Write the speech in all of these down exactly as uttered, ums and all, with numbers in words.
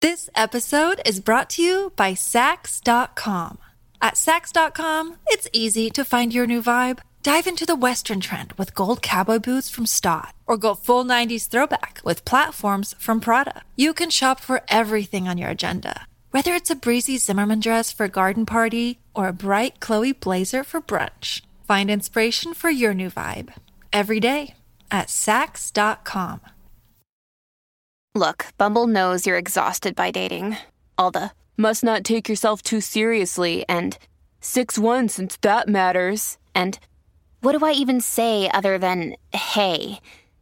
This episode is brought to you by Sax dot com. At Sax dot com, it's easy to find your new vibe. Dive into the Western trend with gold cowboy boots from Stott, or go full nineties throwback with platforms from Prada. You can shop for everything on your agenda, whether it's a breezy Zimmermann dress for a garden party or a bright Chloe blazer for brunch. Find inspiration for your new vibe every day at Sax dot com. Look, Bumble knows you're exhausted by dating. All the must not take yourself too seriously and six one since that matters. And what do I even say other than hey?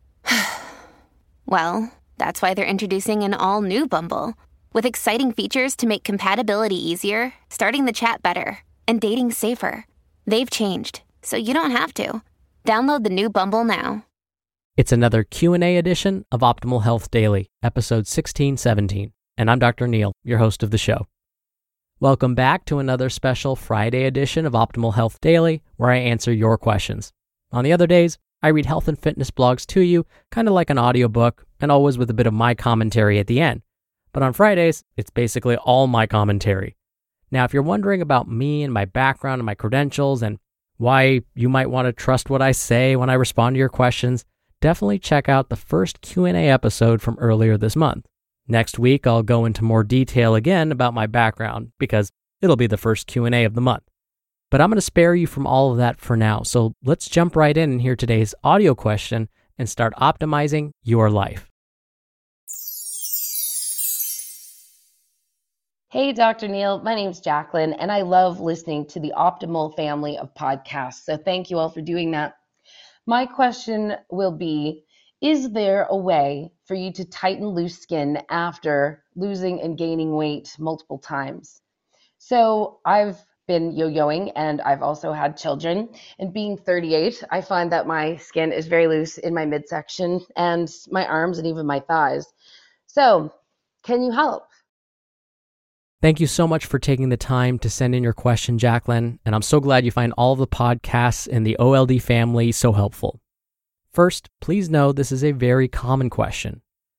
Well, that's why they're introducing an all-new Bumble with exciting features to make compatibility easier, starting the chat better, and dating safer. They've changed, so you don't have to. Download the new Bumble now. It's another Q and A edition of Optimal Health Daily, episode sixteen seventeen, and I'm Doctor Neil, your host of the show. Welcome back to another special Friday edition of Optimal Health Daily, where I answer your questions. On the other days, I read health and fitness blogs to you, kind of like an audiobook, and always with a bit of my commentary at the end. But on Fridays, it's basically all my commentary. Now, if you're wondering about me and my background and my credentials and why you might want to trust what I say when I respond to your questions, definitely check out the first Q and A episode from earlier this month. Next week, I'll go into more detail again about my background because it'll be the first Q and A of the month. But I'm going to spare you from all of that for now, so let's jump right in and hear today's audio question and start optimizing your life. Hey, Doctor Neil. My name's Jacqueline, and I love listening to the Optimal family of podcasts, so thank you all for doing that. My question will be, is there a way for you to tighten loose skin after losing and gaining weight multiple times? So I've been yo-yoing and I've also had children, and being thirty-eight, I find that my skin is very loose in my midsection and my arms and even my thighs. So can you help? Thank you so much for taking the time to send in your question, Jacqueline, and I'm so glad you find all of the podcasts in the O L D family so helpful. First, please know this is a very common question.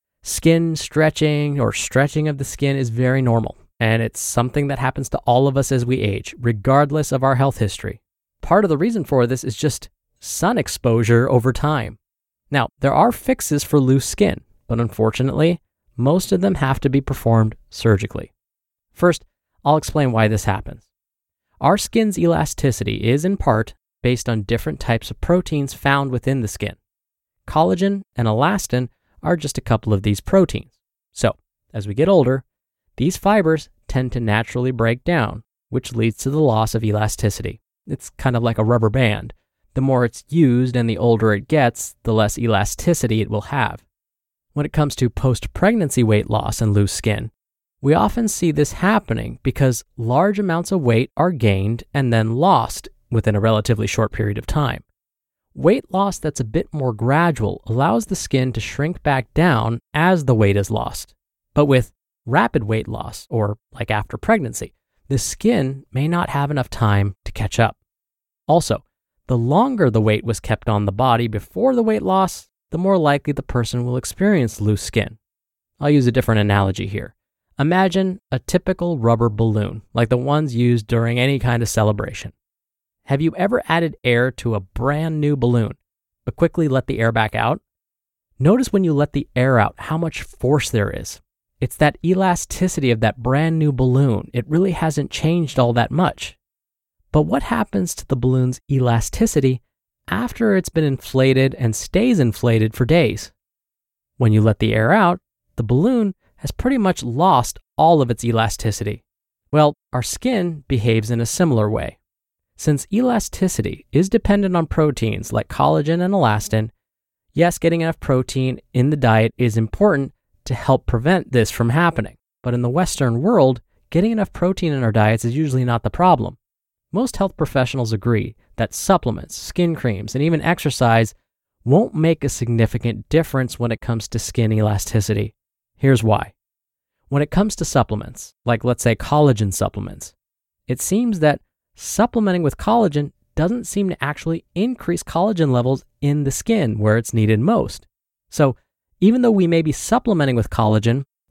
Skin stretching or stretching of the skin is very normal, and it's something that happens to all of us as we age, regardless of our health history. Part of the reason for this is just sun exposure over time. Now, there are fixes for loose skin, but unfortunately, most of them have to be performed surgically. First, I'll explain why this happens. Our skin's elasticity is in part based on different types of proteins found within the skin. Collagen and elastin are just a couple of these proteins. So, as we get older, these fibers tend to naturally break down, which leads to the loss of elasticity. It's kind of like a rubber band. The more it's used and the older it gets, the less elasticity it will have. When it comes to post-pregnancy weight loss and loose skin, we often see this happening because large amounts of weight are gained and then lost within a relatively short period of time. Weight loss that's a bit more gradual allows the skin to shrink back down as the weight is lost. But with rapid weight loss, or like after pregnancy, the skin may not have enough time to catch up. Also, the longer the weight was kept on the body before the weight loss, the more likely the person will experience loose skin. I'll use a different analogy here. Imagine a typical rubber balloon, like the ones used during any kind of celebration. Have you ever added air to a brand new balloon, but quickly let the air back out? Notice when you let the air out how much force there is. It's that elasticity of that brand new balloon. It really hasn't changed all that much. But what happens to the balloon's elasticity after it's been inflated and stays inflated for days? When you let the air out, the balloon has pretty much lost all of its elasticity. Well, our skin behaves in a similar way. Since elasticity is dependent on proteins like collagen and elastin, yes, getting enough protein in the diet is important to help prevent this from happening. But in the Western world, getting enough protein in our diets is usually not the problem. Most health professionals agree that supplements, skin creams, and even exercise won't make a significant difference when it comes to skin elasticity. Here's why. When it comes to supplements, like let's say collagen supplements, it seems that supplementing with collagen doesn't seem to actually increase collagen levels in the skin where it's needed most. So even though we may be supplementing with collagen,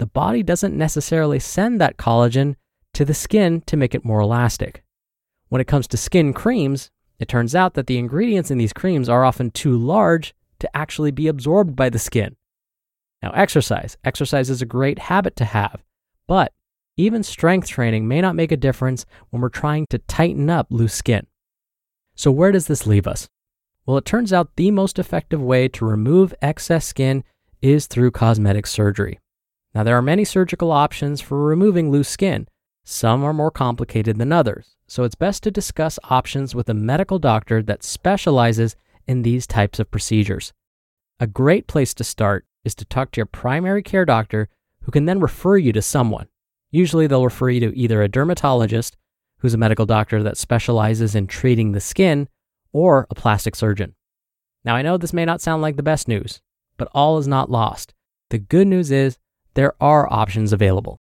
the body doesn't necessarily send that collagen to the skin to make it more elastic. When it comes to skin creams, it turns out that the ingredients in these creams are often too large to actually be absorbed by the skin. Now, exercise. Exercise is a great habit to have, but even strength training may not make a difference when we're trying to tighten up loose skin. So where does this leave us? Well, it turns out the most effective way to remove excess skin is through cosmetic surgery. Now, there are many surgical options for removing loose skin. Some are more complicated than others, so it's best to discuss options with a medical doctor that specializes in these types of procedures. A great place to start is to talk to your primary care doctor, who can then refer you to someone. Usually they'll refer you to either a dermatologist, who's a medical doctor that specializes in treating the skin, or a plastic surgeon. Now, I know this may not sound like the best news, but all is not lost. The good news is there are options available.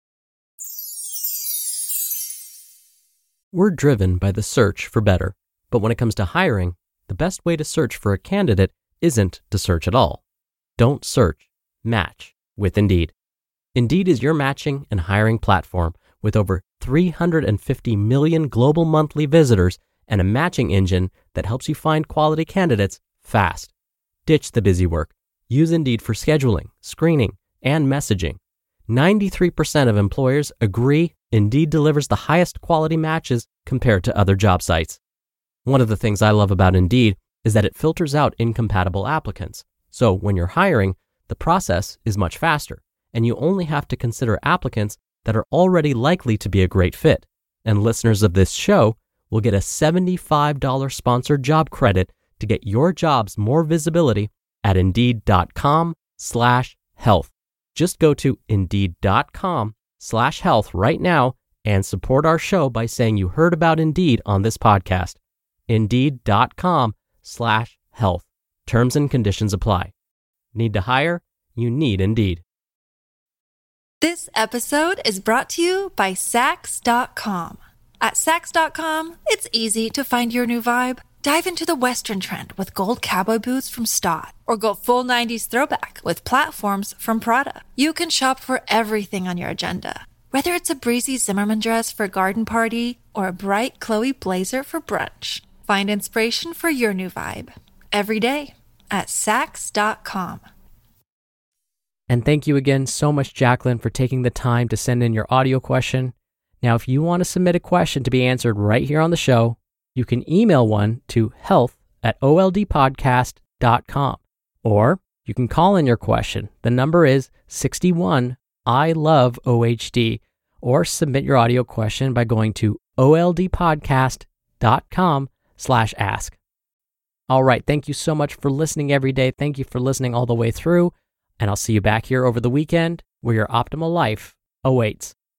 We're driven by the search for better, but when it comes to hiring, the best way to search for a candidate isn't to search at all. Don't search, match with Indeed. Indeed is your matching and hiring platform with over three hundred fifty million global monthly visitors and a matching engine that helps you find quality candidates fast. Ditch the busy work. Use Indeed for scheduling, screening, and messaging. ninety-three percent of employers agree Indeed delivers the highest quality matches compared to other job sites. One of the things I love about Indeed is that it filters out incompatible applicants. So when you're hiring, the process is much faster, and you only have to consider applicants that are already likely to be a great fit. And listeners of this show will get a seventy-five dollars sponsored job credit to get your jobs more visibility at Indeed.com slash health. Just go to Indeed.com slash health right now and support our show by saying you heard about Indeed on this podcast. Indeed.com slash health. Terms and conditions apply. Need to hire? You need Indeed. This episode is brought to you by Sax dot com. At Sax dot com, it's easy to find your new vibe. Dive into the Western trend with gold cowboy boots from Stott, or go full nineties throwback with platforms from Prada. You can shop for everything on your agenda, whether it's a breezy Zimmermann dress for a garden party or a bright Chloe blazer for brunch. Find inspiration for your new vibe every day at Sax dot com. And thank you again so much, Jacqueline, for taking the time to send in your audio question. Now, if you want to submit a question to be answered right here on the show, you can email one to health at O L D podcast dot com, or you can call in your question. The number is sixty-one I love O H D, or submit your audio question by going to O L D podcast dot com slash ask. All right, thank you so much for listening every day. Thank you for listening all the way through, and I'll see you back here over the weekend where your optimal life awaits.